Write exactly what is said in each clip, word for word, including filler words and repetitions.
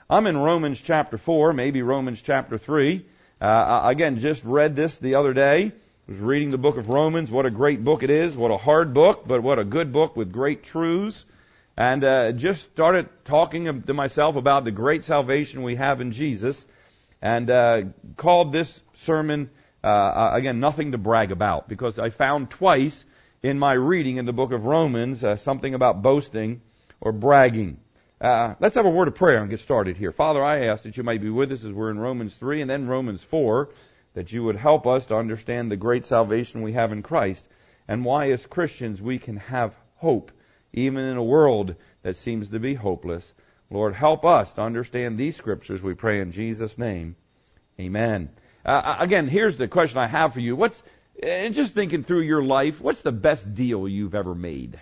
I'm in Romans chapter four, maybe Romans chapter three. Uh, again, just read this the other day. I was reading the book of Romans. What a great book it is. What a hard book, but what a good book with great truths. And uh, just started talking to myself about the great salvation we have in Jesus. And uh, called this sermon, uh, again, nothing to brag about. Because I found twice in my reading in the book of Romans uh, something about boasting or bragging. Uh, let's have a word of prayer and get started here. Father, I ask that you might be with us as we're in Romans three and then Romans four, that you would help us to understand the great salvation we have in Christ and why as Christians we can have hope, even in a world that seems to be hopeless. Lord, help us to understand these scriptures, we pray in Jesus' name. Amen. Uh, again, here's the question I have for you. What's, uh, just thinking through your life, what's the best deal you've ever made?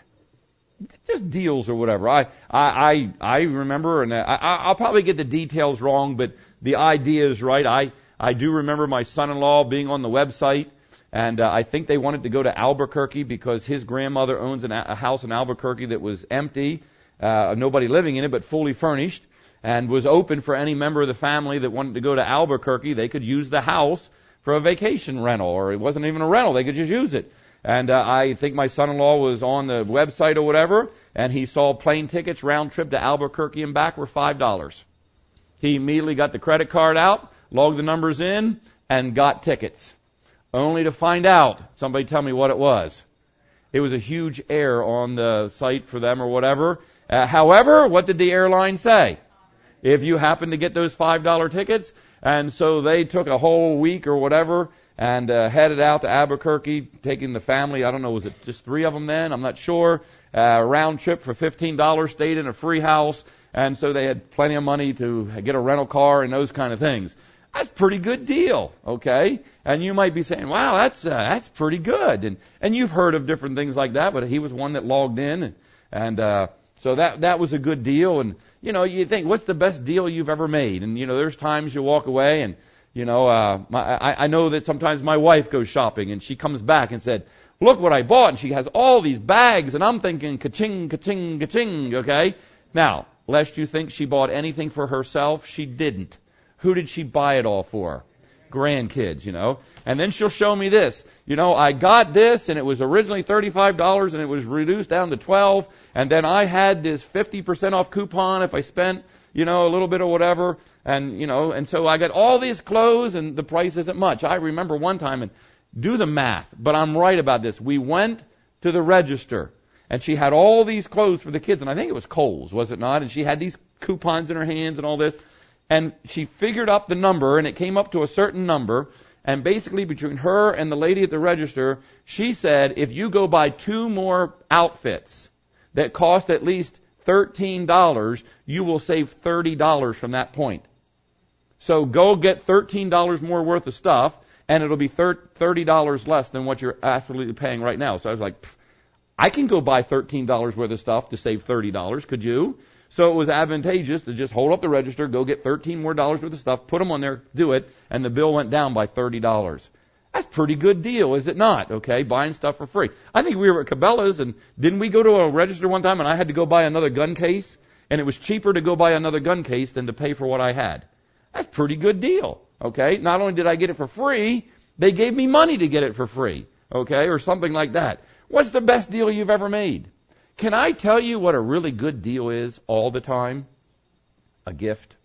Just deals or whatever. I, I, I, I remember, and I, I'll probably get the details wrong, but the idea is right. I, I do remember my son-in-law being on the website, and uh, I think they wanted to go to Albuquerque because his grandmother owns an, a house in Albuquerque that was empty, uh, nobody living in it, but fully furnished, and was open for any member of the family that wanted to go to Albuquerque. They could use the house for a vacation rental, or it wasn't even a rental. They could just use it. And uh, I think my son-in-law was on the website or whatever, and he saw plane tickets round trip to Albuquerque and back were five dollars. He immediately got the credit card out, logged the numbers in, and got tickets. Only to find out, somebody tell me what it was. It was a huge error on the site for them or whatever. Uh, however, what did the airline say? If you happen to get those five dollar tickets, and so they took a whole week or whatever, and uh, headed out to Albuquerque, taking the family, I don't know, was it just three of them then? I'm not sure. Uh, round trip for fifteen dollars, stayed in a free house, and so they had plenty of money to get a rental car and those kind of things. That's a pretty good deal, okay? And you might be saying, wow, that's uh, that's pretty good. And and you've heard of different things like that, but he was one that logged in, and, and uh, so that that was a good deal. And, you know, you think, what's the best deal you've ever made? And, you know, there's times you walk away and, You know, uh, my, I, I know that sometimes my wife goes shopping and she comes back and said, look what I bought. And she has all these bags and I'm thinking ka-ching, ka-ching, ka-ching, okay? Now, lest you think she bought anything for herself, she didn't. Who did she buy it all for? Grandkids, you know. And then she'll show me this. You know, I got this and it was originally thirty-five dollars and it was reduced down to twelve dollars. And then I had this fifty percent off coupon if I spent, you know, a little bit or whatever. And, you know, and so I got all these clothes and the price isn't much. I remember one time, and do the math, but I'm right about this. We went to the register and she had all these clothes for the kids. And I think it was Kohl's, was it not? And she had these coupons in her hands and all this. And she figured up the number and it came up to a certain number. And basically between her and the lady at the register, she said, if you go buy two more outfits that cost at least thirteen dollars, you will save thirty dollars from that point. So go get thirteen dollars more worth of stuff, and it'll be thirty dollars less than what you're absolutely paying right now. So I was like, I can go buy thirteen dollars worth of stuff to save thirty dollars. Could you? So it was advantageous to just hold up the register, go get thirteen more dollars worth of stuff, put them on there, do it, and the bill went down by thirty dollars. That's a pretty good deal, is it not? Okay, buying stuff for free. I think we were at Cabela's, and didn't we go to a register one time, and I had to go buy another gun case, and it was cheaper to go buy another gun case than to pay for what I had. That's a pretty good deal, okay? Not only did I get it for free, they gave me money to get it for free, okay, or something like that. What's the best deal you've ever made? Can I tell you what a really good deal is all the time? A gift.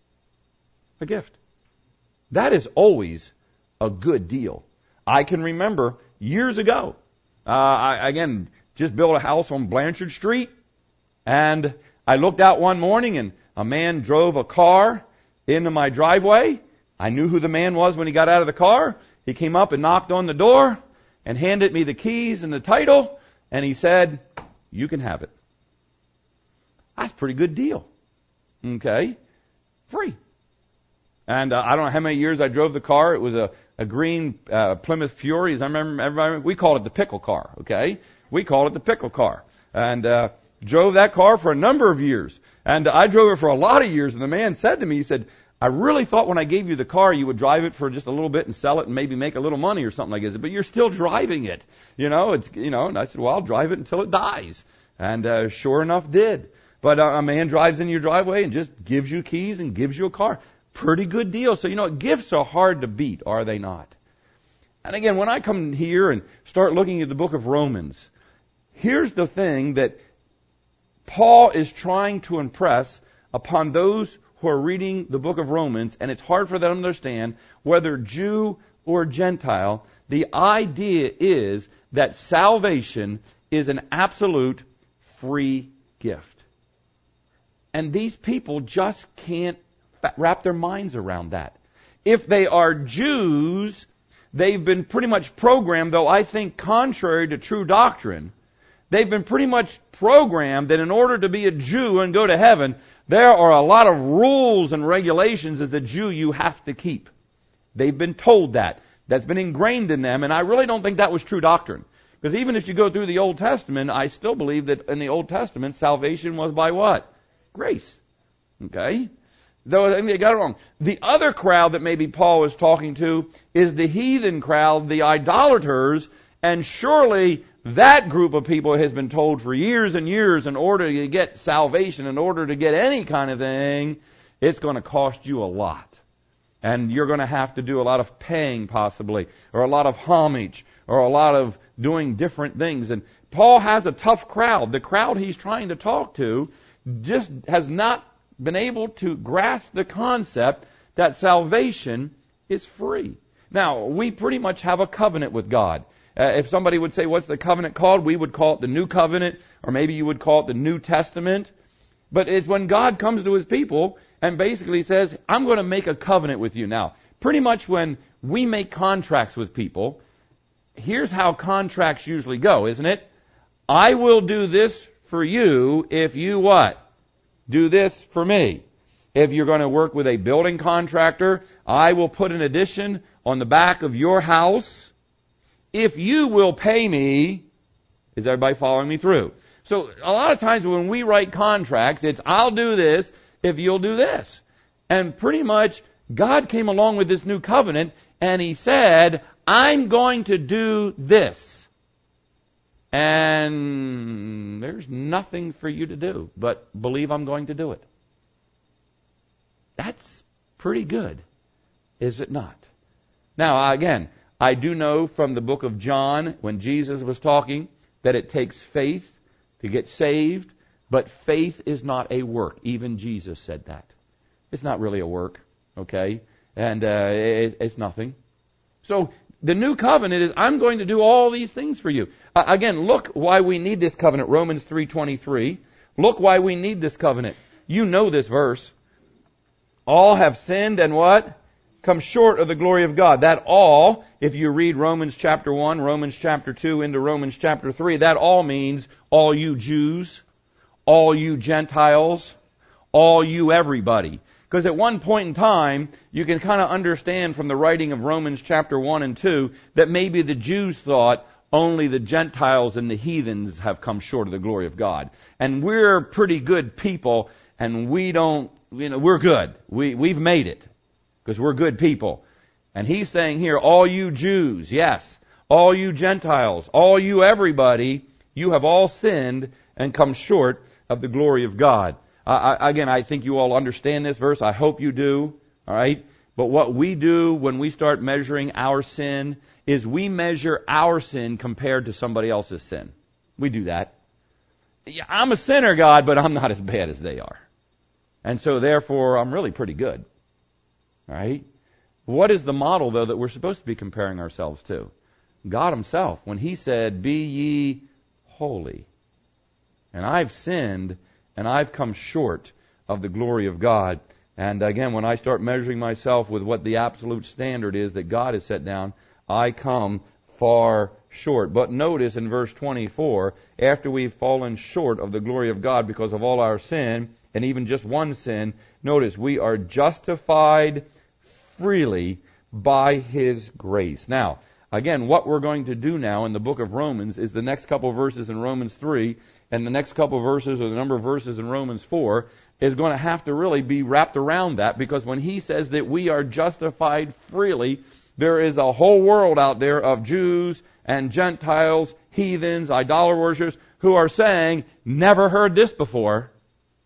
A gift. That is always a good deal. I can remember years ago, uh, I, again, just built a house on Blanchard Street, and I looked out one morning and a man drove a car into my driveway. I knew who the man was when he got out of the car. He came up and knocked on the door and handed me the keys and the title, and he said, you can have it. That's a pretty good deal. Okay? Free. And uh, I don't know how many years I drove the car. It was a, a green uh, Plymouth Fury. As I remember, everybody, we called it the pickle car, okay? We called it the pickle car. And uh, drove that car for a number of years. And uh, I drove it for a lot of years. And the man said to me, he said, I really thought when I gave you the car you would drive it for just a little bit and sell it and maybe make a little money or something like this. But you're still driving it. You know, it's, you know, and I said, well, I'll drive it until it dies. And uh, sure enough did. But uh, a man drives in your driveway and just gives you keys and gives you a car. Pretty good deal. So, you know, gifts are hard to beat, are they not? And again, when I come here and start looking at the book of Romans, here's the thing that Paul is trying to impress upon those who are reading the book of Romans, and it's hard for them to understand, whether Jew or Gentile. The idea is that salvation is an absolute free gift. And these people just can't wrap their minds around that. If they are Jews, they've been pretty much programmed, though I think contrary to true doctrine, they've been pretty much programmed that in order to be a Jew and go to heaven, there are a lot of rules and regulations as a Jew you have to keep. They've been told that. That's been ingrained in them, and I really don't think that was true doctrine. Because even if you go through the Old Testament, I still believe that in the Old Testament, salvation was by what? Grace. Okay? Though I think they got it wrong. The other crowd that maybe Paul is talking to is the heathen crowd, the idolaters, and surely that group of people has been told for years and years, in order to get salvation, in order to get any kind of thing, it's going to cost you a lot. And you're going to have to do a lot of paying possibly, or a lot of homage, or a lot of doing different things. And Paul has a tough crowd. The crowd he's trying to talk to just has not been able to grasp the concept that salvation is free. Now, we pretty much have a covenant with God. Uh, if somebody would say, what's the covenant called? We would call it the New Covenant, or maybe you would call it the New Testament. But it's when God comes to His people and basically says, I'm going to make a covenant with you. Now, pretty much when we make contracts with people, here's how contracts usually go, isn't it? I will do this for you if you what? Do this for me. If you're going to work with a building contractor, I will put an addition on the back of your house if you will pay me. Is everybody following me through? So a lot of times when we write contracts, it's I'll do this if you'll do this. And pretty much God came along with this new covenant and He said, I'm going to do this. And there's nothing for you to do but believe I'm going to do it. That's pretty good, is it not? Now, again, I do know from the book of John, when Jesus was talking, that it takes faith to get saved, but faith is not a work. Even Jesus said that. It's not really a work, okay? And uh, it, it's nothing. So the new covenant is, I'm going to do all these things for you. Uh, again, look why we need this covenant. Romans three twenty-three. Look why we need this covenant. You know this verse. All have sinned and what? Come short of the glory of God. That all, if you read Romans chapter one, Romans chapter two, into Romans chapter three, that all means all you Jews, all you Gentiles, all you everybody. Because at one point in time, you can kind of understand from the writing of Romans chapter one and two that maybe the Jews thought only the Gentiles and the heathens have come short of the glory of God. And we're pretty good people, and we don't, you know, we're good. We, we've made it. Because we're good people. And he's saying here, all you Jews, yes, all you Gentiles, all you everybody, you have all sinned and come short of the glory of God. Uh, I, again, I think you all understand this verse. I hope you do. All right? But what we do when we start measuring our sin is we measure our sin compared to somebody else's sin. We do that. Yeah, I'm a sinner, God, but I'm not as bad as they are. And so therefore, I'm really pretty good. All right? What is the model, though, that we're supposed to be comparing ourselves to? God Himself, when He said, be ye holy. And I've sinned, and I've come short of the glory of God. And again, when I start measuring myself with what the absolute standard is that God has set down, I come far short. But notice in verse twenty-four, after we've fallen short of the glory of God because of all our sin, and even just one sin, notice we are justified freely by His grace. Now, again, what we're going to do now in the book of Romans is the next couple of verses in Romans three and the next couple of verses, or the number of verses in Romans four, is going to have to really be wrapped around that, because when he says that we are justified freely, there is a whole world out there of Jews and Gentiles, heathens, idol worshippers, who are saying, never heard this before.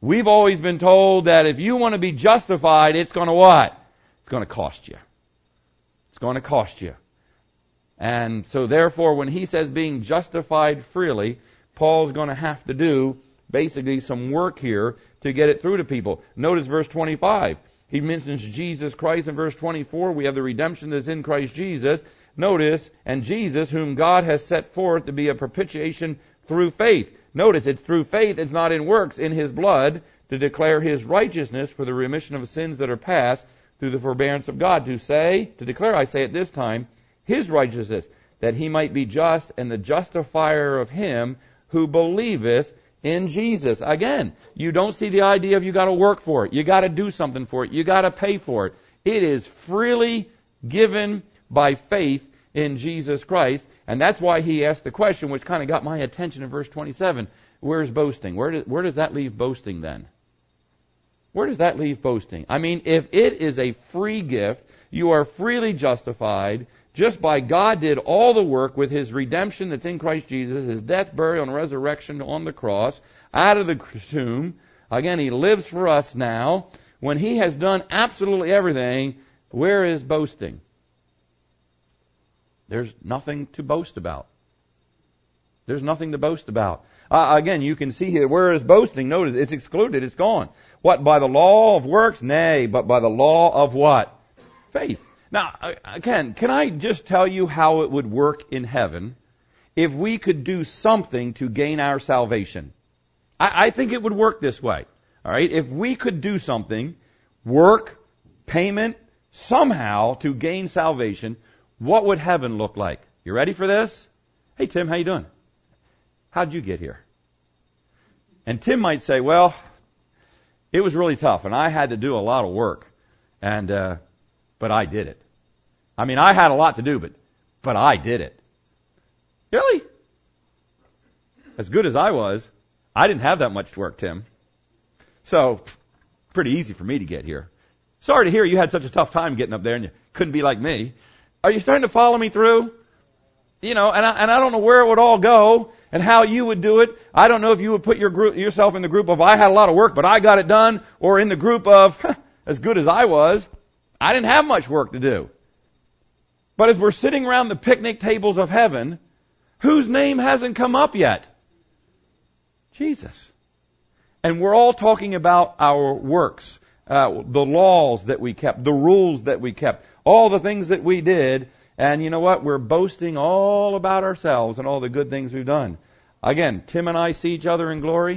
We've always been told that if you want to be justified, it's going to what? It's going to cost you. It's going to cost you. And so therefore, when he says being justified freely, Paul's going to have to do basically some work here to get it through to people. Notice verse twenty-five. He mentions Jesus Christ in verse twenty-four. We have the redemption that's in Christ Jesus. Notice, and Jesus, whom God has set forth to be a propitiation through faith. Notice, it's through faith, it's not in works, in His blood, to declare His righteousness for the remission of sins that are past through the forbearance of God. To say, to declare, I say at this time, His righteousness, that He might be just and the justifier of him who believeth in Jesus. Again, you don't see the idea of you got to work for it. You got to do something for it. You got to pay for it. It is freely given by faith in Jesus Christ. And that's why he asked the question, which kind of got my attention in verse twenty-seven. Where's boasting? Where, do, where does that leave boasting then? Where does that leave boasting? I mean, if it is a free gift, you are freely justified just by God did all the work with His redemption that's in Christ Jesus, His death, burial, and resurrection on the cross, out of the tomb. Again, He lives for us now. When He has done absolutely everything, where is boasting? There's nothing to boast about. There's nothing to boast about. Uh, again, you can see here, where is boasting? Notice, it's excluded, it's gone. What, by the law of works? Nay, but by the law of what? Faith. Now, again, can I just tell you how it would work in heaven if we could do something to gain our salvation? I, I think it would work this way. All right? If we could do something, work, payment, somehow to gain salvation, what would heaven look like? You ready for this? Hey, Tim, how you doing? How'd you get here? And Tim might say, well, it was really tough, and I had to do a lot of work, and uh, but I did it. I mean, I had a lot to do, but but I did it. Really? As good as I was, I didn't have that much work, Tim. So, pretty easy for me to get here. Sorry to hear you had such a tough time getting up there and you couldn't be like me. Are you starting to follow me through? You know, and I, and I don't know where it would all go and how you would do it. I don't know if you would put your group, yourself in the group of I had a lot of work, but I got it done, or in the group of as good as I was, I didn't have much work to do. But as we're sitting around the picnic tables of heaven, whose name hasn't come up yet? Jesus. And we're all talking about our works, uh, the laws that we kept, the rules that we kept, all the things that we did. And you know what? We're boasting all about ourselves and all the good things we've done. Again, Tim and I see each other in glory.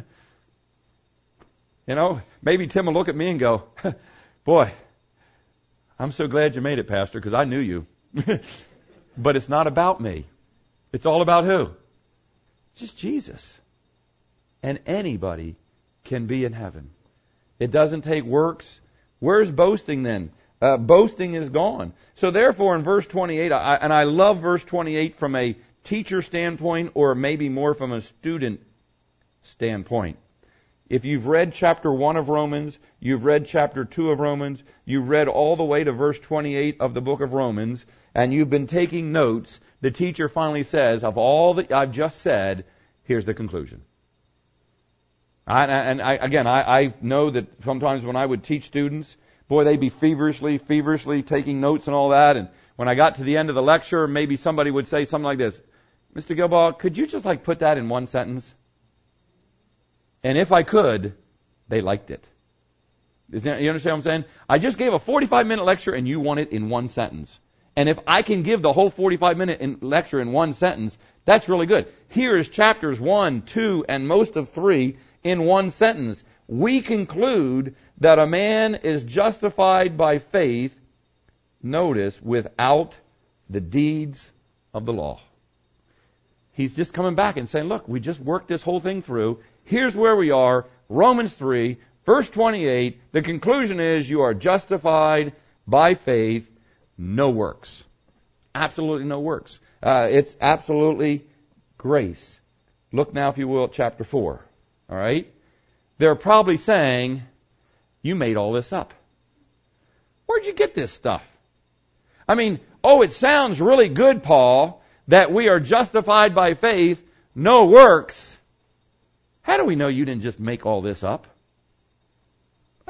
You know, maybe Tim will look at me and go, boy, I'm so glad you made it, Pastor, because I knew you. But it's not about me. It's all about who? Just Jesus. And anybody can be in heaven. It doesn't take works. Where's boasting then? Uh, boasting is gone. So therefore in verse twenty-eight, I, and I love verse twenty-eight from a teacher standpoint or maybe more from a student standpoint. If you've read chapter one of Romans, you've read chapter two of Romans, you've read all the way to verse twenty-eight of the book of Romans, and you've been taking notes, the teacher finally says, of all that I've just said, here's the conclusion. I, and I, again, I, I know that sometimes when I would teach students, boy, they'd be feverishly, feverishly taking notes and all that, and when I got to the end of the lecture, maybe somebody would say something like this, Mister Gilbaugh, could you just like put that in one sentence? And if I could, they liked it. Is that, you understand what I'm saying? I just gave a forty-five minute lecture and you want it in one sentence. And if I can give the whole forty-five minute in lecture in one sentence, that's really good. Here is chapters one, two, and most of three in one sentence. We conclude that a man is justified by faith, notice, without the deeds of the law. He's just coming back and saying, look, we just worked this whole thing through. Here's where we are, Romans three, verse twenty-eight. The conclusion is you are justified by faith, no works. Absolutely no works. Uh, it's absolutely grace. Look now, if you will, at chapter four. All right? They're probably saying, you made all this up. Where'd you get this stuff? I mean, oh, it sounds really good, Paul, that we are justified by faith, no works. How do we know you didn't just make all this up?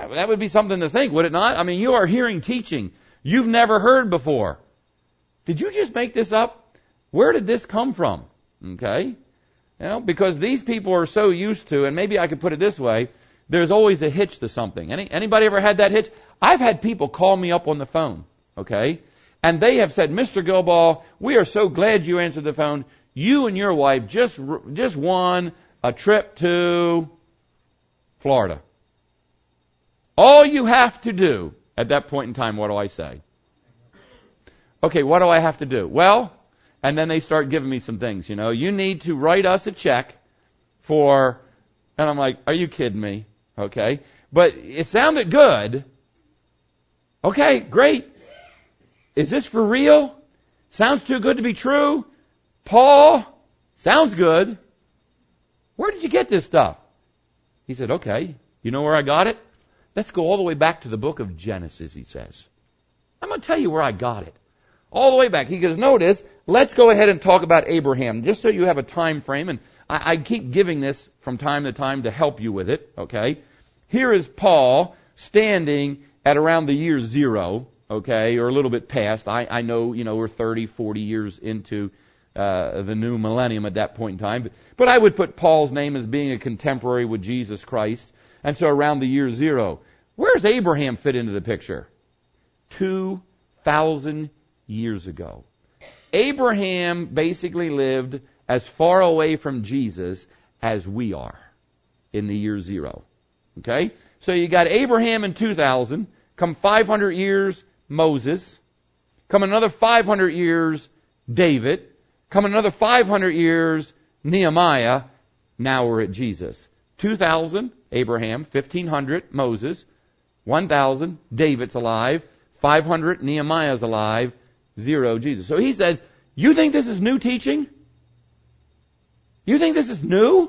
That would be something to think, would it not? I mean, you are hearing teaching you've never heard before. Did you just make this up? Where did this come from? Okay? You know, because these people are so used to, and maybe I could put it this way, there's always a hitch to something. Any, anybody ever had that hitch? I've had people call me up on the phone, okay? And they have said, Mister Gilbaugh, we are so glad you answered the phone. You and your wife just just won a trip to Florida. All you have to do, at that point in time, what do I say? Okay, what do I have to do? Well, and then they start giving me some things, you know. You need to write us a check for, and I'm like, are you kidding me? Okay. But it sounded good. Okay, great. Is this for real? Sounds too good to be true. Paul, sounds good. Where did you get this stuff? He said, okay, you know where I got it? Let's go all the way back to the book of Genesis, he says. I'm going to tell you where I got it. All the way back. He goes, notice, let's go ahead and talk about Abraham, just so you have a time frame. And I, I keep giving this from time to time to help you with it, okay? Here is Paul standing at around the year zero, okay, or a little bit past. I, I know, you know, we're thirty, forty years into uh, the new millennium at that point in time. But, but I would put Paul's name as being a contemporary with Jesus Christ. And so around the year zero. Where's Abraham fit into the picture? Two thousand years ago. Abraham basically lived as far away from Jesus as we are in the year zero. Okay? So you got Abraham in two thousand, come five hundred years, Moses, come another five hundred years, David, come another five hundred years, Nehemiah, now we're at Jesus. two thousand, Abraham, fifteen hundred, Moses, one thousand, David's alive, five hundred, Nehemiah's alive, zero, Jesus. So he says, you think this is new teaching? You think this is new?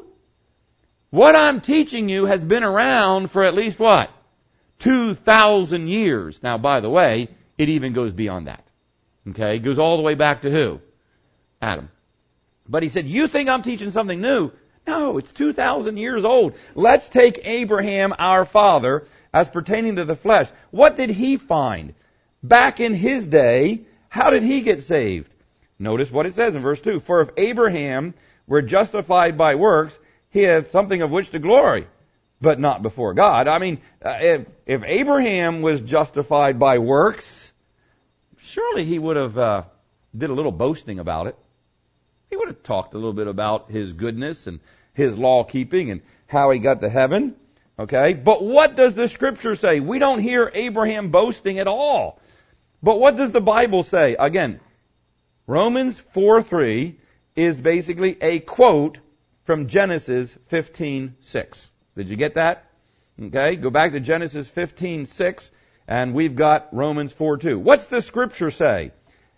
What I'm teaching you has been around for at least what? two thousand years. Now, by the way, it even goes beyond that. Okay? It goes all the way back to who? Adam. But he said, you think I'm teaching something new? No, it's two thousand years old. Let's take Abraham, our father, as pertaining to the flesh. What did he find? Back in his day, how did he get saved? Notice what it says in verse two. For if Abraham were justified by works, he hath something of which to glory, but not before God. I mean, uh, if, if Abraham was justified by works, surely he would have uh, did a little boasting about it. He would have talked a little bit about his goodness and his law keeping and how he got to heaven. Okay? But what does the Scripture say? We don't hear Abraham boasting at all. But what does the Bible say? Again, Romans four three is basically a quote from Genesis fifteen six. Did you get that? Okay, go back to Genesis fifteen six, and we've got Romans four two. What's the Scripture say?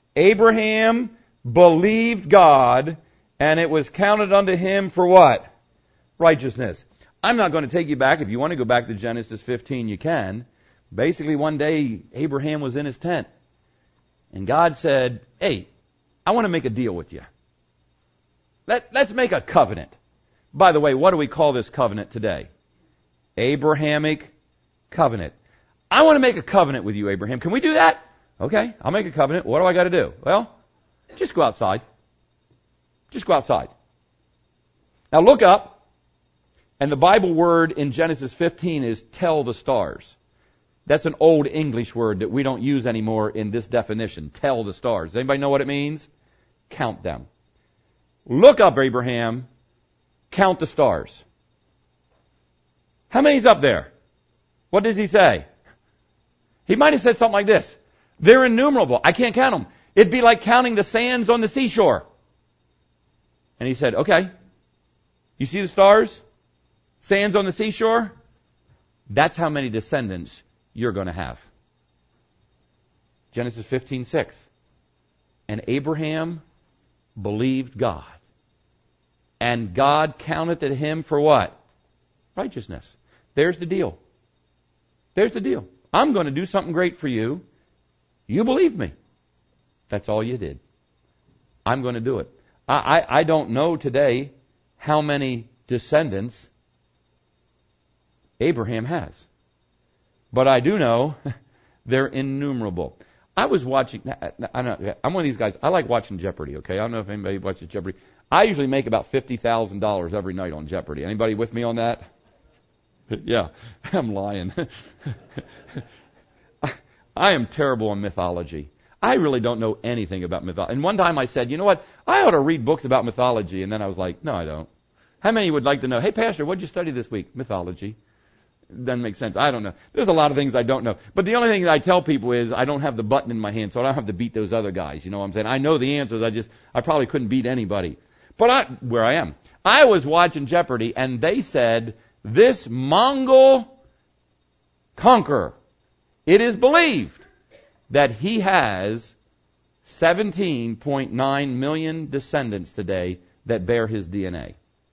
Abraham believed God, and it was counted unto him for what? Righteousness. I'm not going to take you back. If you want to go back to Genesis fifteen, you can. Basically, one day, Abraham was in his tent, and God said, hey, I want to make a deal with you. Let, let's make a covenant. By the way, what do we call this covenant today? Abrahamic covenant. I want to make a covenant with you, Abraham. Can we do that? Okay, I'll make a covenant. What do I got to do? Well, just go outside. Just go outside. Now look up, and the Bible word in Genesis fifteen is tell the stars. That's an old English word that we don't use anymore in this definition. Tell the stars. Does anybody know what it means? Count them. Look up, Abraham. Count the stars. How many's up there? What does he say? He might have said something like this. They're innumerable. I can't count them. It'd be like counting the sands on the seashore. And he said, okay. You see the stars? Sands on the seashore? That's how many descendants you're going to have. Genesis fifteen six. And Abraham believed God. And God counted to him for what? Righteousness. There's the deal. There's the deal. I'm going to do something great for you. You believe me. That's all you did. I'm going to do it. I, I, I don't know today how many descendants Abraham has. But I do know they're innumerable. I was watching, I know, I'm one of these guys, I like watching Jeopardy, okay? I don't know if anybody watches Jeopardy. I usually make about fifty thousand dollars every night on Jeopardy. Anybody with me on that? Yeah, I'm lying. I am terrible on mythology. I really don't know anything about mythology. And one time I said, you know what, I ought to read books about mythology. And then I was like, no, I don't. How many would like to know, hey, Pastor, what did you study this week? Mythology. Doesn't make sense. I don't know. There's a lot of things I don't know. But the only thing that I tell people is I don't have the button in my hand, so I don't have to beat those other guys. You know what I'm saying? I know the answers. I just, I probably couldn't beat anybody. But I, where I am, I was watching Jeopardy, and they said, this Mongol conqueror, it is believed that he has seventeen point nine million descendants today that bear his D N A.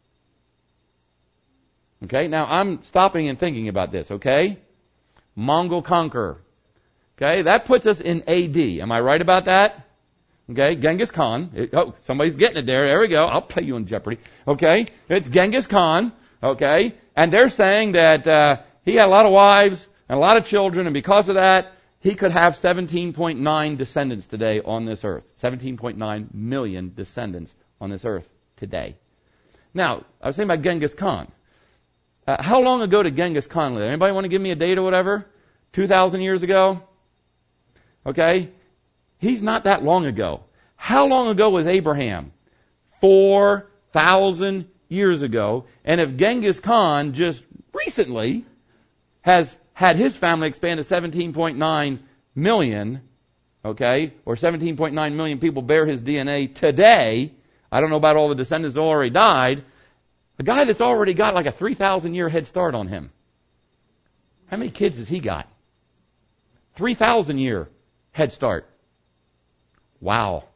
Okay, now I'm stopping and thinking about this, okay? Mongol conqueror. Okay, that puts us in A D. Am I right about that? Okay, Genghis Khan. It, oh, somebody's getting it there. There we go. I'll play you on Jeopardy. Okay, it's Genghis Khan. Okay, and they're saying that uh, he had a lot of wives and a lot of children, and because of that, he could have seventeen point nine descendants today on this earth. seventeen point nine million descendants on this earth today. Now, I was saying about Genghis Khan. Uh, how long ago did Genghis Khan live? Anybody want to give me a date or whatever? two thousand years ago? Okay? He's not that long ago. How long ago was Abraham? four thousand years ago. And if Genghis Khan just recently has had his family expand to seventeen point nine million, okay, or seventeen point nine million people bear his D N A today, I don't know about all the descendants that already died, a guy that's already got like a three thousand year head start on him. How many kids has he got? three thousand year head start. Wow.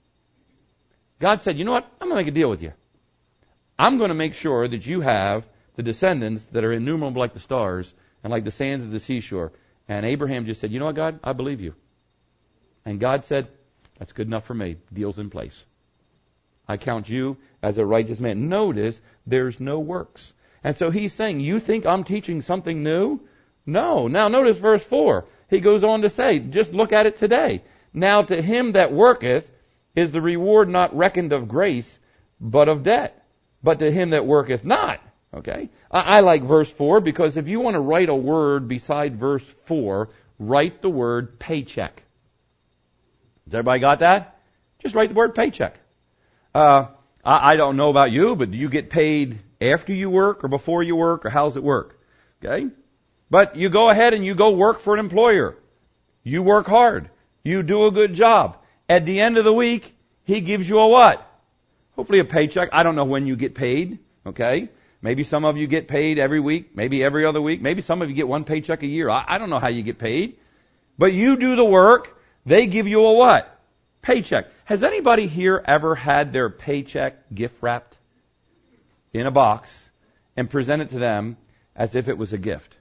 God said, you know what? I'm going to make a deal with you. I'm going to make sure that you have the descendants that are innumerable like the stars and like the sands of the seashore. And Abraham just said, you know what, God? I believe you. And God said, that's good enough for me. Deal's in place. I count you as a righteous man. Notice there's no works. And so he's saying, you think I'm teaching something new? No. Now notice verse four. He goes on to say, just look at it today. Now to him that worketh is the reward not reckoned of grace, but of debt. But to him that worketh not. Okay? I, I like verse four because if you want to write a word beside verse four, write the word paycheck. Has everybody got that? Just write the word paycheck. Uh, I, I don't know about you, but do you get paid after you work or before you work, or how's it work? Okay? But you go ahead and you go work for an employer. You work hard. You do a good job. At the end of the week, he gives you a what? Hopefully a paycheck. I don't know when you get paid. Okay? Maybe some of you get paid every week, maybe every other week. Maybe some of you get one paycheck a year. I, I don't know how you get paid. But you do the work. They give you a what? Paycheck. Has anybody here ever had their paycheck gift wrapped in a box and presented to them as if it was a gift?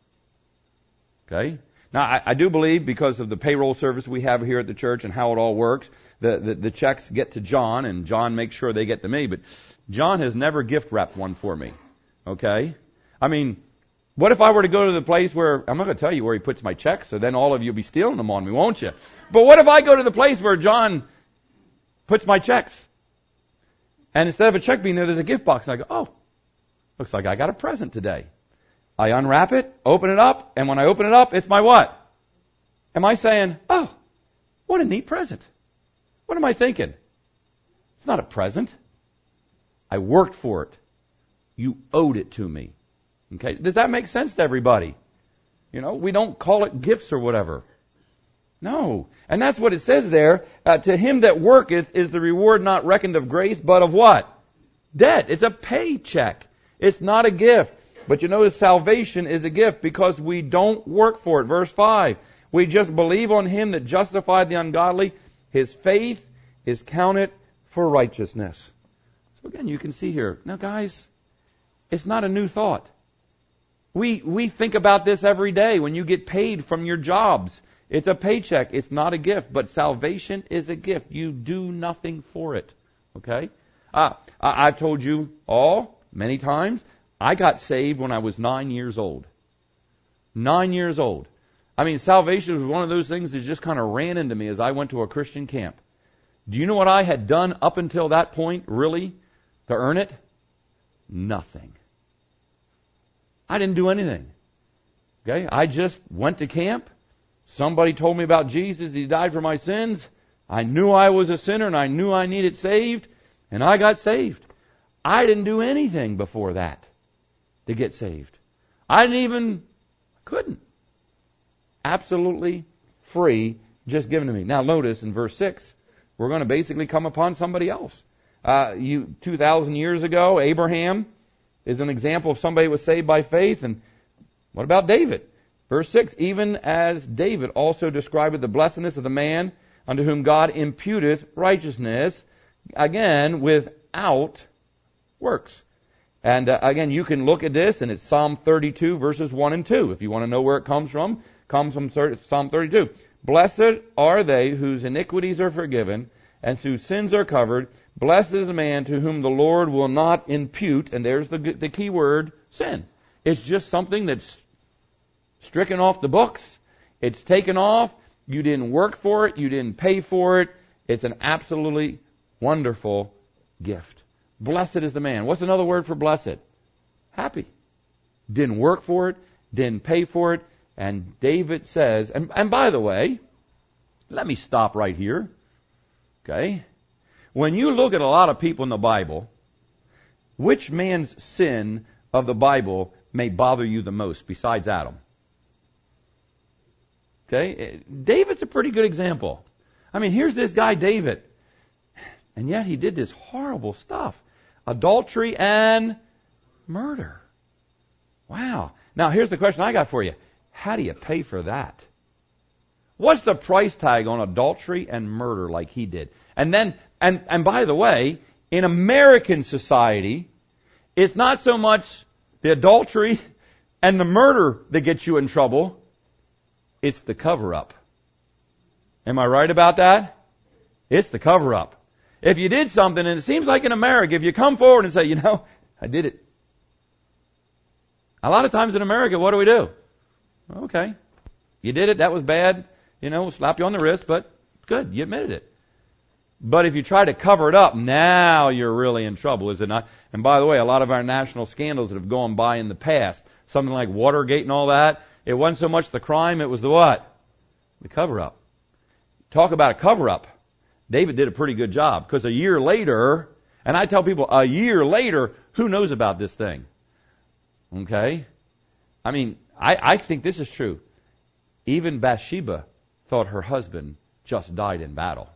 Okay? Now, I, I do believe because of the payroll service we have here at the church and how it all works, the, the, the checks get to John and John makes sure they get to me. But John has never gift wrapped one for me. Okay? I mean, what if I were to go to the place where, I'm not going to tell you where he puts my checks, so then all of you will be stealing them on me, won't you? But what if I go to the place where John puts my checks? And instead of a check being there, there's a gift box. And I go, oh, looks like I got a present today. I unwrap it, open it up, and when I open it up, it's my what? Am I saying, oh, what a neat present? What am I thinking? It's not a present. I worked for it. You owed it to me. Okay, does that make sense to everybody? You know, we don't call it gifts or whatever. No. And that's what it says there. Uh, to him that worketh is the reward not reckoned of grace, but of what? Debt. It's a paycheck. It's not a gift. But you notice salvation is a gift because we don't work for it. Verse five. We just believe on him that justified the ungodly. His faith is counted for righteousness. So again, you can see here. Now guys, it's not a new thought. We we think about this every day when you get paid from your jobs. It's a paycheck. It's not a gift. But salvation is a gift. You do nothing for it. Okay? Uh, I've told you all many times, I got saved when I was nine years old. Nine years old. I mean, salvation was one of those things that just kind of ran into me as I went to a Christian camp. Do you know what I had done up until that point, really, to earn it? Nothing. I didn't do anything. Okay? I just went to camp. Somebody told me about Jesus. He died for my sins. I knew I was a sinner and I knew I needed saved. And I got saved. I didn't do anything before that to get saved. I didn't even, couldn't. Absolutely free, just given to me. Now notice in verse six, we're going to basically come upon somebody else. Uh, you, two thousand years ago, Abraham is an example of somebody who was saved by faith. And what about David? Verse six, even as David also described the blessedness of the man unto whom God imputeth righteousness, again, without works. And uh, again, you can look at this, and it's Psalm thirty-two, verses one and two. If you want to know where it comes from, it comes from Psalm thirty-two. Blessed are they whose iniquities are forgiven, and whose sins are covered. Blessed is the man to whom the Lord will not impute, and there's the, the key word, sin. It's just something that's stricken off the books. It's taken off. You didn't work for it. You didn't pay for it. It's an absolutely wonderful gift. Blessed is the man. What's another word for blessed? Happy. Didn't work for it. Didn't pay for it. And David says, and, and by the way, let me stop right here. Okay? When you look at a lot of people in the Bible, which man's sin of the Bible may bother you the most besides Adam? Okay? David's a pretty good example. I mean, here's this guy, David. And yet he did this horrible stuff. Adultery and murder. Wow. Now, here's the question I got for you. How do you pay for that? What's the price tag on adultery and murder like he did? And then, and, and by the way, in American society, it's not so much the adultery and the murder that gets you in trouble. It's the cover-up. Am I right about that? It's the cover-up. If you did something, and it seems like in America, if you come forward and say, you know, I did it. A lot of times in America, what do we do? Okay. You did it. That was bad. You know, we'll slap you on the wrist, but good. You admitted it. But if you try to cover it up, now you're really in trouble, is it not? And by the way, a lot of our national scandals that have gone by in the past, something like Watergate and all that, it wasn't so much the crime, it was the what? The cover-up. Talk about a cover-up. David did a pretty good job, because a year later, and I tell people, a year later, who knows about this thing? Okay? I mean, I, I think this is true. Even Bathsheba thought her husband just died in battle.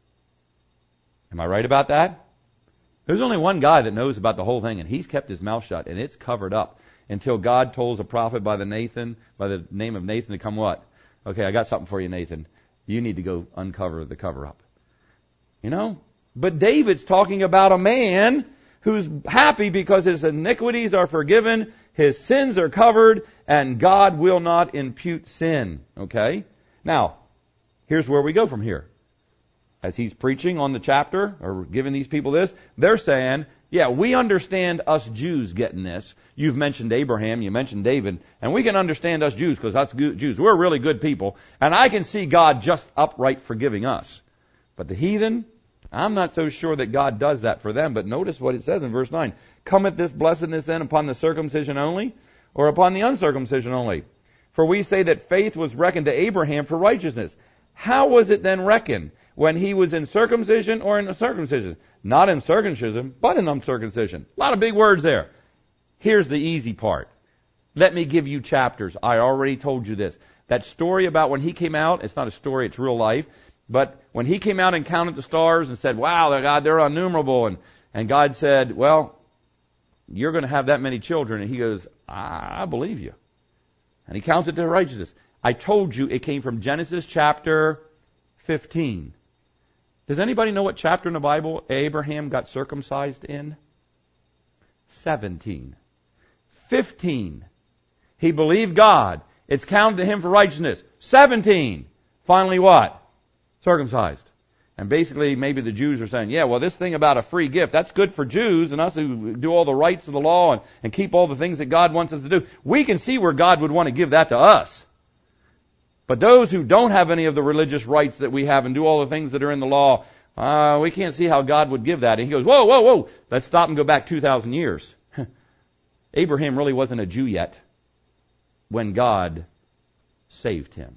Am I right about that? There's only one guy that knows about the whole thing, and he's kept his mouth shut, and it's covered up until God told a prophet by the Nathan, by the name of Nathan, to come what? Okay, I got something for you, Nathan. You need to go uncover the cover-up. You know? But David's talking about a man who's happy because his iniquities are forgiven, his sins are covered, and God will not impute sin. Okay? Now, here's where we go from here. As he's preaching on the chapter, or giving these people this, they're saying, yeah, we understand us Jews getting this. You've mentioned Abraham, you mentioned David, and we can understand us Jews because us Jews, we're really good people, and I can see God just upright forgiving us. But the heathen, I'm not so sure that God does that for them, but notice what it says in verse nine. Cometh this blessedness then upon the circumcision only, or upon the uncircumcision only? For we say that faith was reckoned to Abraham for righteousness. How was it then reckoned? When he was in circumcision or in circumcision? Not in circumcision, but in uncircumcision. A lot of big words there. Here's the easy part. Let me give you chapters. I already told you this. That story about when he came out, it's not a story, it's real life. But when he came out and counted the stars and said, wow, God, they're innumerable. And, and God said, well, you're going to have that many children. And he goes, I, I believe you. And he counts it to righteousness. I told you it came from Genesis chapter fifteen. Does anybody know what chapter in the Bible Abraham got circumcised in? seventeen. fifteen. He believed God. It's counted to him for righteousness. seventeen. Finally what? Circumcised. And basically, maybe the Jews are saying, yeah, well, this thing about a free gift, that's good for Jews and us who do all the rights of the law and, and keep all the things that God wants us to do. We can see where God would want to give that to us. But those who don't have any of the religious rights that we have and do all the things that are in the law, uh, we can't see how God would give that. And he goes, whoa, whoa, whoa, let's stop and go back two thousand years. Abraham really wasn't a Jew yet when God saved him.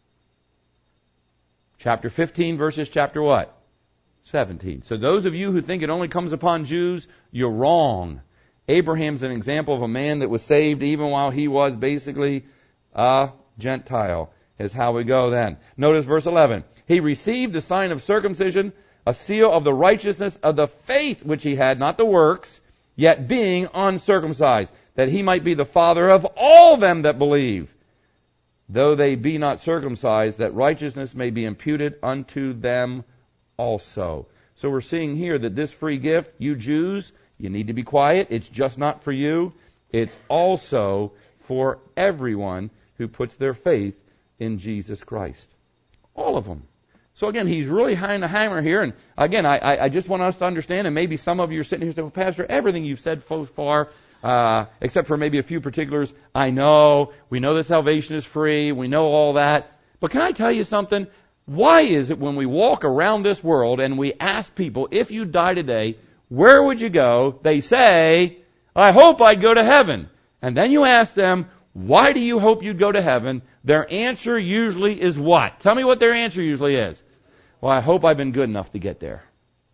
Chapter fifteen versus chapter what? seventeen. So those of you who think it only comes upon Jews, you're wrong. Abraham's an example of a man that was saved even while he was basically a Gentile, is how we go then. Notice verse eleven. He received the sign of circumcision, a seal of the righteousness of the faith which he had, not the works, yet being uncircumcised, that he might be the father of all them that believe, though they be not circumcised, that righteousness may be imputed unto them also. So we're seeing here that this free gift, you Jews, you need to be quiet. It's just not for you. It's also for everyone who puts their faith in Jesus Christ. All of them. So again, he's really hitting the hammer here. And again, I, I just want us to understand, and maybe some of you are sitting here saying, well, Pastor, everything you've said so far, uh, except for maybe a few particulars, I know, we know that salvation is free, we know all that. But can I tell you something? Why is it when we walk around this world and we ask people, if you die today, where would you go? They say, I hope I'd go to heaven. And then you ask them, why do you hope you'd go to heaven? Their answer usually is what? Tell me what their answer usually is. Well, I hope I've been good enough to get there.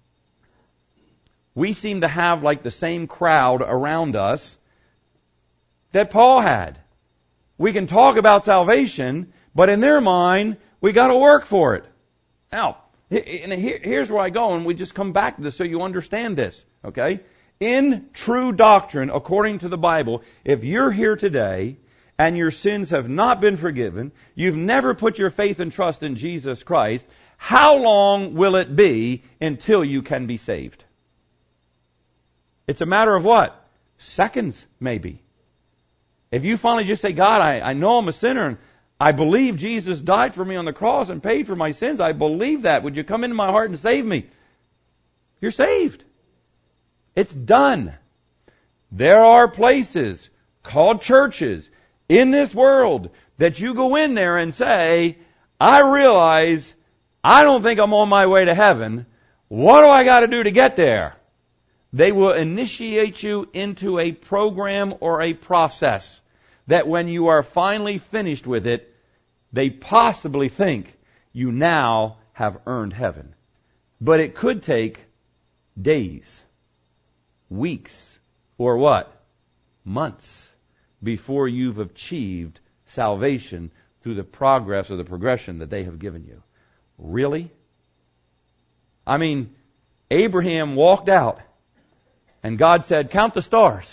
We seem to have like the same crowd around us that Paul had. We can talk about salvation, but in their mind, we got to work for it. Now, here's where I go, and we just come back to this so you understand this, okay? In true doctrine, according to the Bible, if you're here today and your sins have not been forgiven, you've never put your faith and trust in Jesus Christ, how long will it be until you can be saved? It's a matter of what? Seconds, maybe. If you finally just say, God, I, I know I'm a sinner, and I believe Jesus died for me on the cross and paid for my sins. I believe that. Would you come into my heart and save me? You're saved. It's done. There are places called churches in this world that you go in there and say, I realize I don't think I'm on my way to heaven. What do I got to do to get there? They will initiate you into a program or a process that when you are finally finished with it, they possibly think you now have earned heaven. But it could take days, weeks, or what? Months before you've achieved salvation through the progress or the progression that they have given you. Really? I mean, Abraham walked out and God said, count the stars.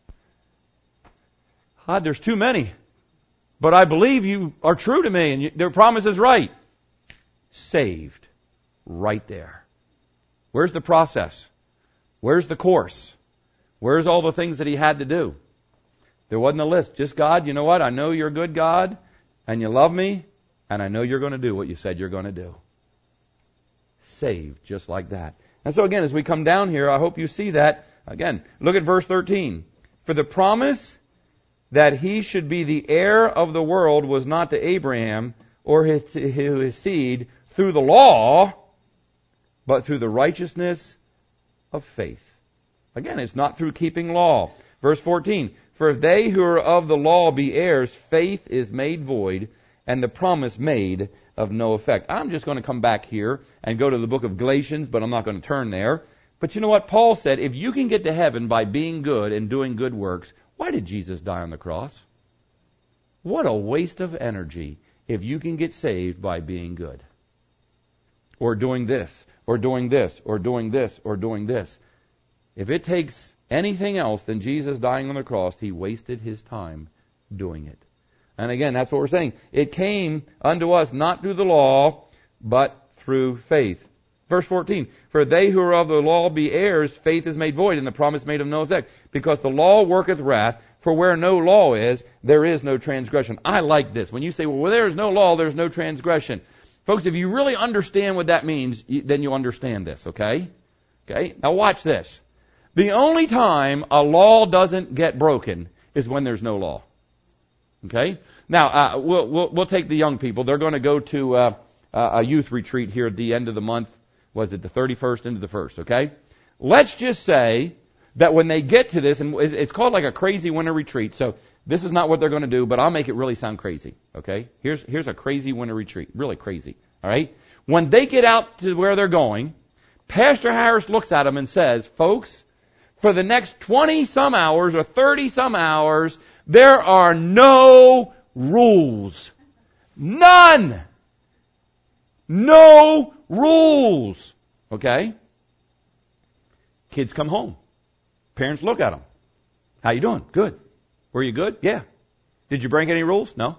God, there's too many. But I believe you are true to me and you, their promise is right. Saved. Right there. Where's the process? Where's the course? Where's all the things that he had to do? There wasn't a list. Just God, you know what? I know you're a good God and you love me and I know you're going to do what you said you're going to do. Saved just like that. And so again, as we come down here, I hope you see that. Again, look at verse thirteen. For the promise that he should be the heir of the world was not to Abraham or his, his seed through the law, but through the righteousness of faith. Again, it's not through keeping law. Verse fourteen. For if they who are of the law be heirs, faith is made void, and the promise made of no effect. I'm just going to come back here and go to the book of Galatians, but I'm not going to turn there. But you know what? Paul said, if you can get to heaven by being good and doing good works, why did Jesus die on the cross? What a waste of energy if you can get saved by being good. Or doing this, or doing this, or doing this, or doing this. If it takes anything else than Jesus dying on the cross, he wasted his time doing it. And again, that's what we're saying. It came unto us not through the law, but through faith. Verse fourteen, for they who are of the law be heirs, faith is made void, and the promise made of no effect. Because the law worketh wrath, for where no law is, there is no transgression. I like this. When you say, well, where there is no law, there is no transgression. Folks, if you really understand what that means, then you'll understand this, okay? Okay? Now watch this. The only time a law doesn't get broken is when there's no law. Okay? Now, uh, we'll, we'll, we'll take the young people. They're going to go to uh, a youth retreat here at the end of the month. Was it the thirty-first into the first, okay? Let's just say that when they get to this, and it's called like a crazy winter retreat, so this is not what they're going to do, but I'll make it really sound crazy, okay? Here's, here's a crazy winter retreat, really crazy, all right? When they get out to where they're going, Pastor Harris looks at them and says, folks, for the next twenty-some hours or thirty-some hours, there are no rules. None. No rules. Okay? Kids come home. Parents look at them. How you doing? Good. Were you good? Yeah. Did you break any rules? No.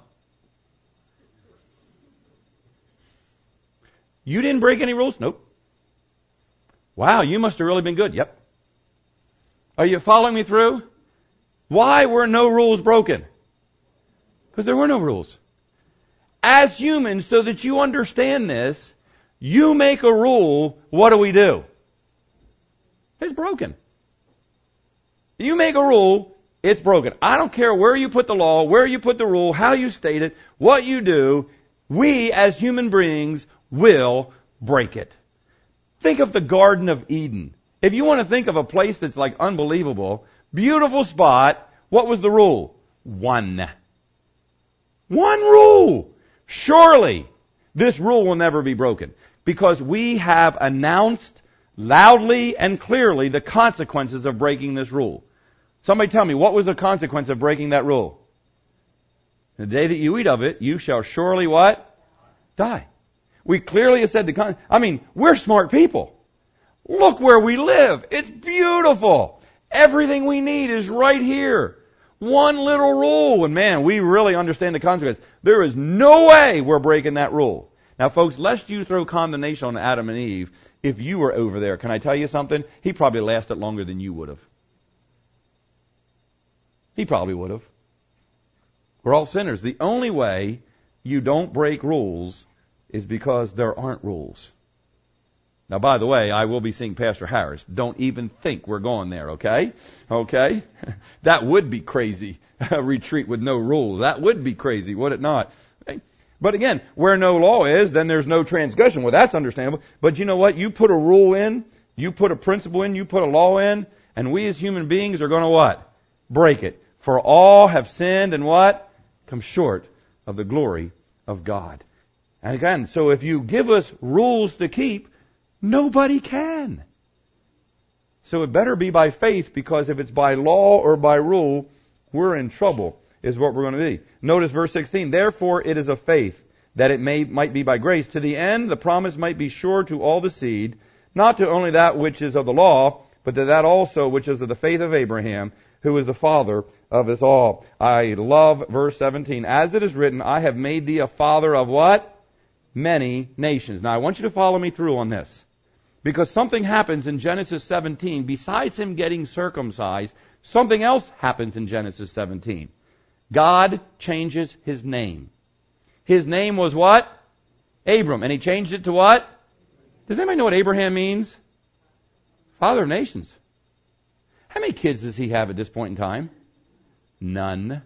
You didn't break any rules? Nope. Wow, you must have really been good. Yep. Are you following me through? Why were no rules broken? Because there were no rules. As humans, so that you understand this, you make a rule, what do we do? It's broken. You make a rule, it's broken. I don't care where you put the law, where you put the rule, how you state it, what you do, we as human beings will break it. Think of the Garden of Eden. If you want to think of a place that's like unbelievable, beautiful spot, what was the rule? One. One rule. Surely, this rule will never be broken because we have announced loudly and clearly the consequences of breaking this rule. Somebody tell me, what was the consequence of breaking that rule? The day that you eat of it, you shall surely what? Die. We clearly have said the con- I mean, we're smart people. Look where we live. It's beautiful. Everything we need is right here. One little rule, and man, we really understand the consequence. There is no way we're breaking that rule. Now, folks, lest you throw condemnation on Adam and Eve, if you were over there, can I tell you something? He probably lasted longer than you would have. He probably would have. We're all sinners. The only way you don't break rules is because there aren't rules. Now, by the way, I will be seeing Pastor Harris. Don't even think we're going there, okay? Okay? That would be crazy, a retreat with no rules. That would be crazy, would it not? Okay? But again, where no law is, then there's no transgression. Well, that's understandable. But you know what? You put a rule in, you put a principle in, you put a law in, and we as human beings are going to what? Break it. For all have sinned and what? Come short of the glory of God. And again, so if you give us rules to keep, nobody can. So it better be by faith, because if it's by law or by rule, we're in trouble, is what we're going to be. Notice verse sixteen. Therefore it is of faith, that it may might be by grace, to the end the promise might be sure to all the seed, not to only that which is of the law, but to that also which is of the faith of Abraham, who is the father of us all. I love verse seventeen. As it is written, I have made thee a father of what? Many nations. Now I want you to follow me through on this. Because something happens in Genesis seventeen, besides him getting circumcised, something else happens in Genesis seventeen. God changes his name. His name was what? Abram. And he changed it to what? Does anybody know what Abraham means? Father of nations. How many kids does he have at this point in time? None.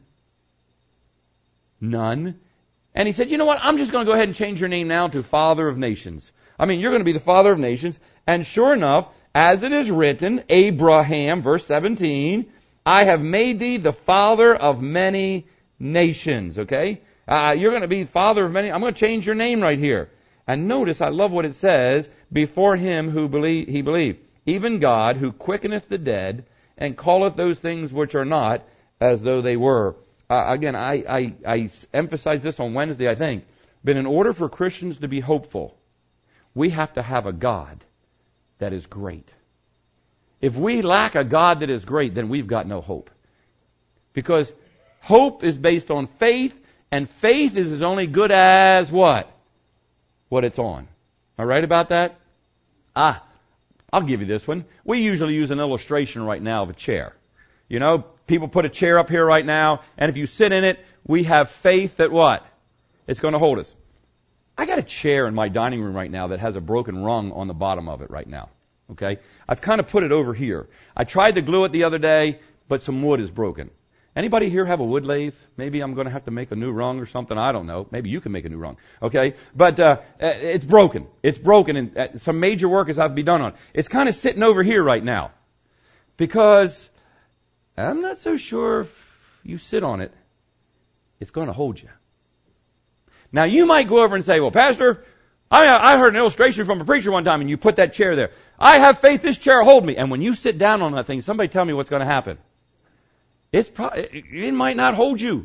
None. And he said, you know what? I'm just going to go ahead and change your name now to Father of Nations. I mean, you're going to be the father of nations. And sure enough, as it is written, Abraham, verse seventeen, I have made thee the father of many nations. Okay? Uh, you're going to be father of many. I'm going to change your name right here. And notice, I love what it says, before him who believe, he believed, even God, who quickeneth the dead, and calleth those things which are not as though they were. Uh, again, I, I, I emphasized this on Wednesday, I think. But in order for Christians to be hopeful, we have to have a God that is great. If we lack a God that is great, then we've got no hope. Because hope is based on faith, and faith is as only good as what? What it's on. Am I right about that? Ah, I'll give you this one. We usually use an illustration right now of a chair. You know, people put a chair up here right now, and if you sit in it, we have faith that what? It's going to hold us. I got a chair in my dining room right now that has a broken rung on the bottom of it right now. Okay? I've kind of put it over here. I tried to glue it the other day, but some wood is broken. Anybody here have a wood lathe? Maybe I'm going to have to make a new rung or something. I don't know. Maybe you can make a new rung. Okay? But uh, it's broken. It's broken, and uh, some major work has to be done on it. It's kind of sitting over here right now because I'm not so sure if you sit on it, it's going to hold you. Now, you might go over and say, well, Pastor, I, I heard an illustration from a preacher one time, and you put that chair there. I have faith this chair will hold me. And when you sit down on that thing, somebody tell me what's going to happen. It's pro- it might not hold you.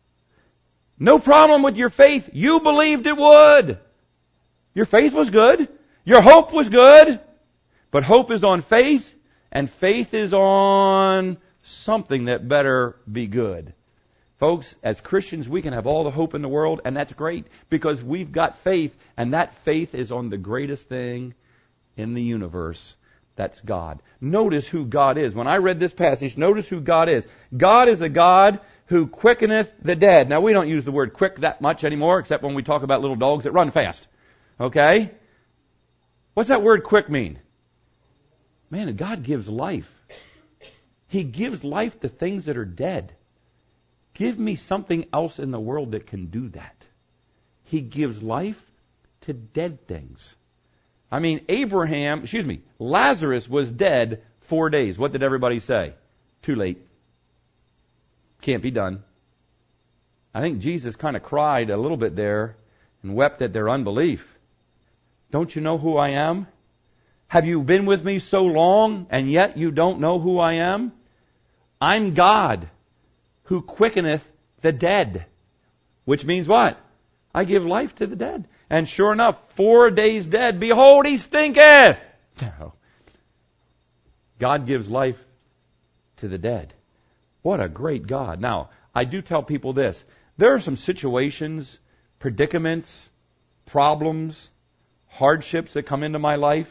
No problem with your faith. You believed it would. Your faith was good. Your hope was good. But hope is on faith, and faith is on something that better be good. Folks, as Christians, we can have all the hope in the world, and that's great because we've got faith, and that faith is on the greatest thing in the universe. That's God. Notice who God is. When I read this passage, notice who God is. God is a God who quickeneth the dead. Now, we don't use the word quick that much anymore, except when we talk about little dogs that run fast. Okay? What's that word quick mean? Man, God gives life. He gives life to things that are dead. Give me something else in the world that can do that. He gives life to dead things. I mean, Abraham, excuse me, Lazarus was dead four days. What did everybody say? Too late. Can't be done. I think Jesus kind of cried a little bit there and wept at their unbelief. Don't you know who I am? Have you been with me so long and yet you don't know who I am? I'm God who quickeneth the dead. Which means what? I give life to the dead. And sure enough, four days dead, behold, he stinketh. No. God gives life to the dead. What a great God. Now, I do tell people this. There are some situations, predicaments, problems, hardships that come into my life.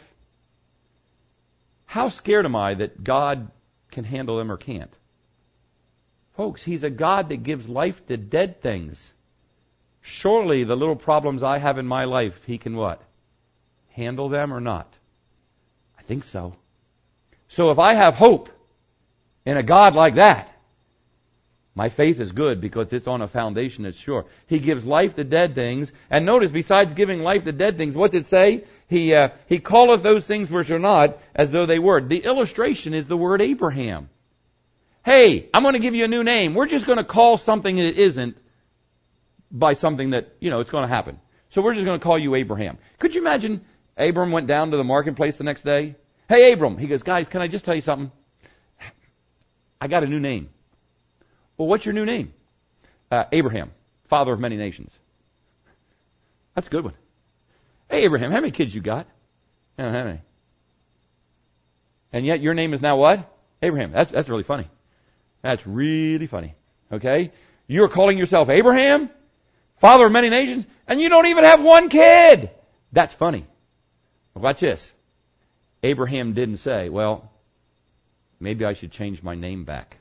How scared am I that God can handle them or can't? Folks, He's a God that gives life to dead things. Surely the little problems I have in my life, He can what? Handle them or not? I think so. So if I have hope in a God like that, my faith is good because it's on a foundation that's sure. He gives life to dead things. And notice, besides giving life to dead things, what's it say? He uh, he calleth those things which are not as though they were. The illustration is the word Abraham. Hey, I'm going to give you a new name. We're just going to call something that isn't by something that, you know, it's going to happen. So we're just going to call you Abraham. Could you imagine Abram went down to the marketplace the next day? Hey, Abram. He goes, guys, can I just tell you something? I got a new name. Well, what's your new name? Uh, Abraham, father of many nations. That's a good one. Hey, Abraham, how many kids you got? I don't have any. And yet your name is now what? Abraham. That's, that's really funny. That's really funny. Okay? You're calling yourself Abraham, father of many nations, and you don't even have one kid. That's funny. Watch this. Abraham didn't say, well, maybe I should change my name back.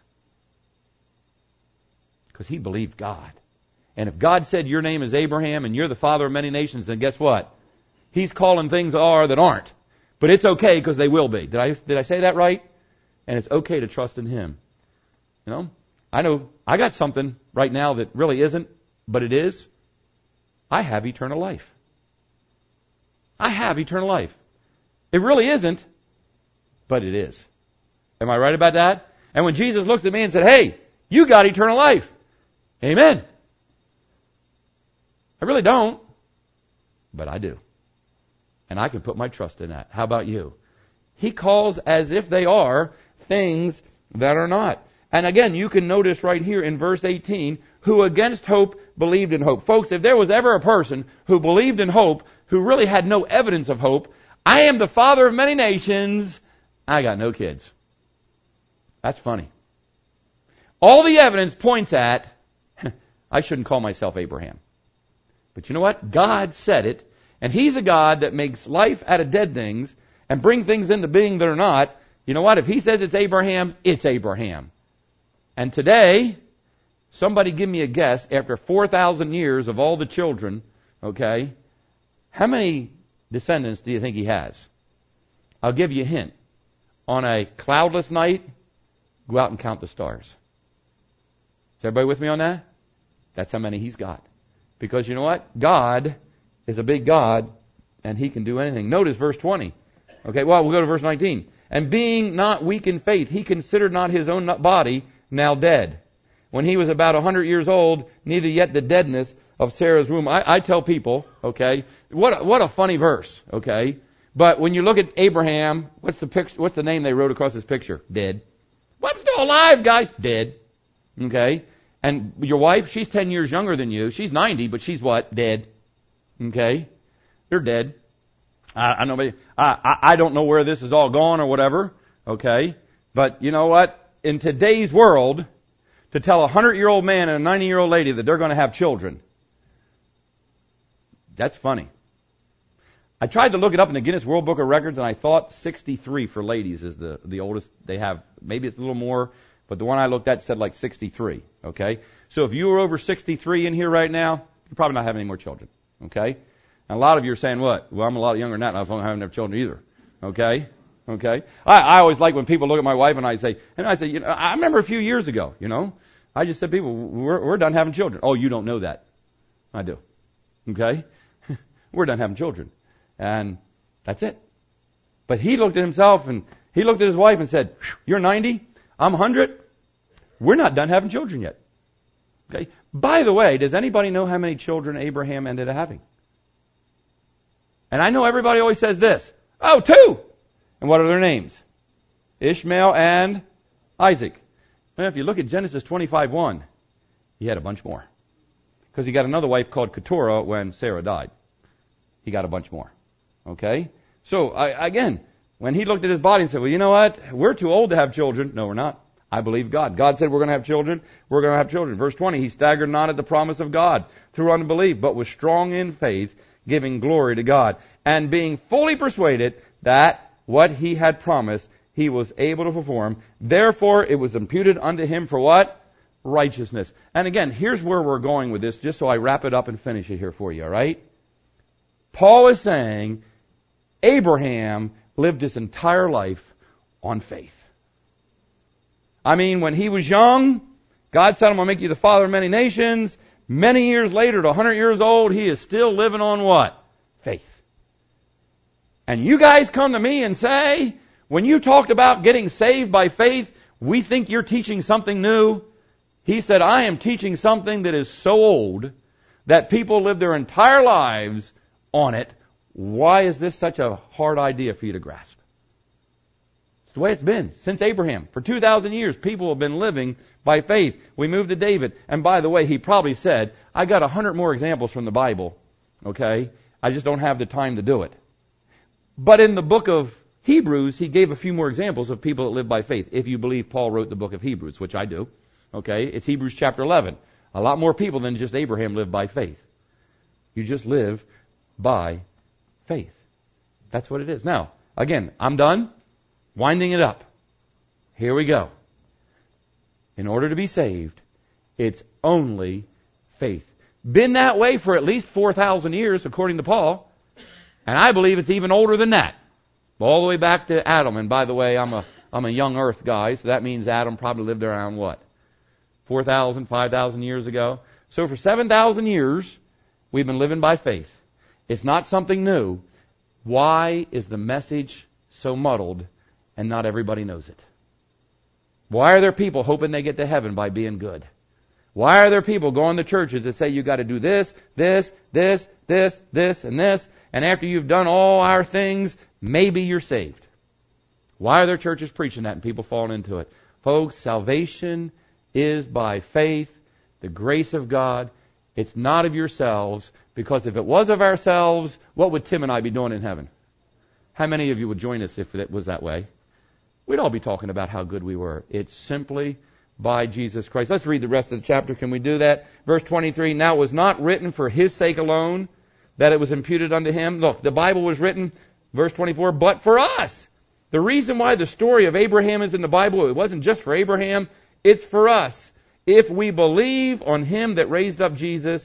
Because he believed God. And if God said your name is Abraham and you're the father of many nations, then guess what? He's calling things are that aren't. But it's okay because they will be. Did I, did I say that right? And it's okay to trust in Him. You know, I know I got something right now that really isn't, but it is. I have eternal life. I have eternal life. It really isn't, but it is. Am I right about that? And when Jesus looked at me and said, hey, you got eternal life. Amen. I really don't, but I do. And I can put my trust in that. How about you? He calls as if they are things that are not. And again, you can notice right here in verse eighteen, who against hope believed in hope. Folks, if there was ever a person who believed in hope, who really had no evidence of hope, I am the father of many nations, I got no kids. That's funny. All the evidence points at, I shouldn't call myself Abraham. But you know what? God said it, and He's a God that makes life out of dead things and bring things into being that are not. You know what? If He says it's Abraham, it's Abraham. And today, somebody give me a guess, after four thousand years of all the children, okay, How many descendants do you think he has? I'll give you a hint. On a cloudless night, go out and count the stars. Is everybody with me on that? That's how many he's got. Because you know what? God is a big God, and he can do anything. Notice verse twenty. Okay, well, we'll go to verse nineteen. And being not weak in faith, he considered not his own body now dead, when he was about a hundred years old, neither yet the deadness of Sarah's womb. I, I tell people, okay, what a, what a funny verse, okay? But when you look at Abraham, what's the picture? What's the name they wrote across his picture? Dead. Well, I'm still alive, guys. Dead. Okay. And your wife, she's ten years younger than you. She's ninety, but she's what? Dead. Okay. They're dead. I, I know. I, I don't know where this is all gone or whatever. Okay. But you know what? In today's world, to tell a hundred-year-old man and a ninety-year-old lady that they're going to have children, that's funny. I tried to look it up in the Guinness World Book of Records, and I thought sixty-three for ladies is the, the oldest they have. Maybe it's a little more, but the one I looked at said like sixty-three, okay? So if you were over sixty-three in here right now, you're probably not having any more children, okay? And a lot of you are saying what? Well, I'm a lot younger than that, and I don't have enough children either, okay? Okay? I, I always like when people look at my wife and I say, and I say, you know, I remember a few years ago, you know, I just said, people, we're, we're done having children. Oh, you don't know that. I do. Okay? We're done having children. And that's it. But he looked at himself and he looked at his wife and said, you're ninety, I'm one hundred, we're not done having children yet. Okay? By the way, does anybody know how many children Abraham ended up having? And I know everybody always says this, oh, two! And what are their names? Ishmael and Isaac. Now, if you look at Genesis twenty-five one, he had a bunch more. Because he got another wife called Keturah when Sarah died. He got a bunch more. Okay? So, I, again, when he looked at his body and said, well, you know what? We're too old to have children. No, we're not. I believe God. God said we're going to have children. We're going to have children. Verse twenty, he staggered not at the promise of God through unbelief, but was strong in faith, giving glory to God, and being fully persuaded that what he had promised, he was able to perform. Therefore, it was imputed unto him for what? Righteousness. And again, here's where we're going with this, just so I wrap it up and finish it here for you, all right? Paul is saying Abraham lived his entire life on faith. I mean, when he was young, God said, I'm going to make you the father of many nations. Many years later, at one hundred years old, he is still living on what? Faith. And you guys come to me and say, when you talked about getting saved by faith, we think you're teaching something new. He said, I am teaching something that is so old that people live their entire lives on it. Why is this such a hard idea for you to grasp? It's the way it's been since Abraham. For two thousand years, people have been living by faith. We moved to David. And by the way, he probably said, I got a hundred more examples from the Bible. Okay? I just don't have the time to do it. But in the book of Hebrews, he gave a few more examples of people that live by faith. If you believe Paul wrote the book of Hebrews, which I do. Okay? It's Hebrews chapter eleven. A lot more people than just Abraham lived by faith. You just live by faith. That's what it is. Now, again, I'm done. Winding it up. Here we go. In order to be saved, it's only faith. Been that way for at least four thousand years, according to Paul. And I believe it's even older than that. All the way back to Adam. And by the way, I'm a I'm a young earth guy, so that means Adam probably lived around what? four thousand, five thousand years ago. So for seven thousand years, we've been living by faith. It's not something new. Why is the message so muddled and not everybody knows it? Why are there people hoping they get to heaven by being good? Why are there people going to churches that say you got to do this, this, this, this, this, and this, and after you've done all our things, maybe you're saved? Why are there churches preaching that and people falling into it? Folks, salvation is by faith, the grace of God. It's not of yourselves, because if it was of ourselves, what would Tim and I be doing in heaven? How many of you would join us if it was that way? We'd all be talking about how good we were. It's simply by Jesus Christ. Let's read the rest of the chapter. Can we do that? Verse twenty-three, now it was not written for his sake alone that it was imputed unto him. Look, the Bible was written, verse twenty-four, but for us. The reason why the story of Abraham is in the Bible, it wasn't just for Abraham, it's for us. If we believe on him that raised up Jesus,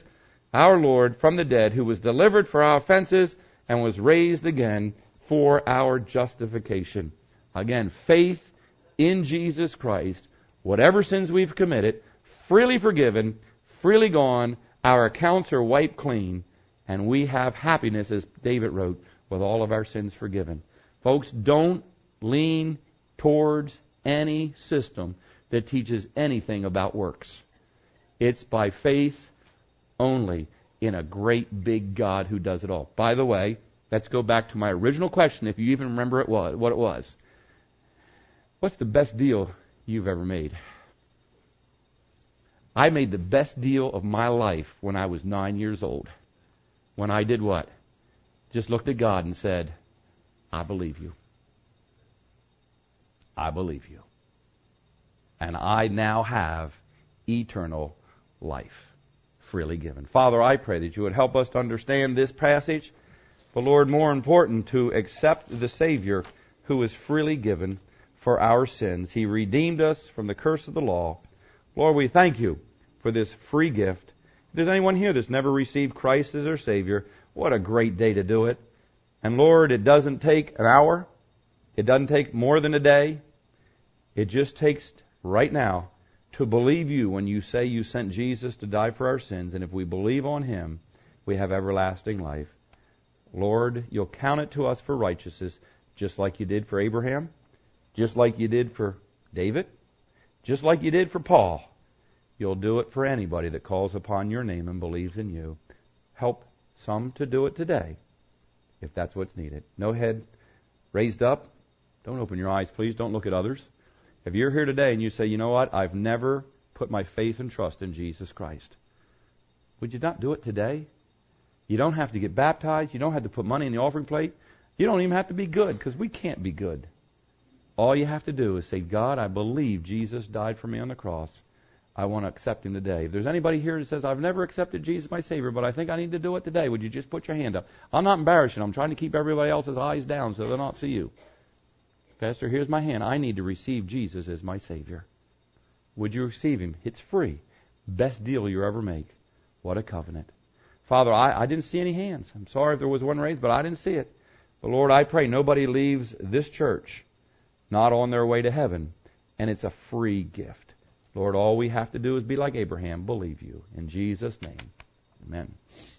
our Lord from the dead, who was delivered for our offenses and was raised again for our justification. Again, faith in Jesus Christ, whatever sins we've committed, freely forgiven, freely gone, our accounts are wiped clean, and we have happiness, as David wrote, with all of our sins forgiven. Folks, don't lean towards any system that teaches anything about works. It's by faith only in a great big God who does it all. By the way, let's go back to my original question, if you even remember it was, what it was. What's the best deal you've ever made? I made the best deal of my life when I was nine years old. When I did what? Just looked at God and said, I believe you. I believe you. And I now have eternal life freely given. Father, I pray that you would help us to understand this passage, but Lord, more important, to accept the Savior who was freely given for our sins. He redeemed us from the curse of the law. Lord, we thank you for this free gift. If there's anyone here that's never received Christ as their Savior, what a great day to do it. And Lord, it doesn't take an hour. It doesn't take more than a day. It just takes right now to believe you when you say you sent Jesus to die for our sins. And if we believe on Him, we have everlasting life. Lord, you'll count it to us for righteousness, just like you did for Abraham, just like you did for David, just like you did for Paul. You'll do it for anybody that calls upon your name and believes in you. Help some to do it today, if that's what's needed. No head raised up. Don't open your eyes, please. Don't look at others. If you're here today and you say, you know what, I've never put my faith and trust in Jesus Christ, would you not do it today? You don't have to get baptized. You don't have to put money in the offering plate. You don't even have to be good, because we can't be good. All you have to do is say, God, I believe Jesus died for me on the cross. I want to accept Him today. If there's anybody here that says, I've never accepted Jesus my Savior, but I think I need to do it today, would you just put your hand up? I'm not embarrassing. I'm trying to keep everybody else's eyes down so they'll not see you. Pastor, here's my hand. I need to receive Jesus as my Savior. Would you receive Him? It's free. Best deal you ever make. What a covenant. Father, I, I didn't see any hands. I'm sorry if there was one raised, but I didn't see it. But Lord, I pray nobody leaves this church not on their way to heaven, and it's a free gift. Lord, all we have to do is be like Abraham, believe you. In Jesus' name, amen.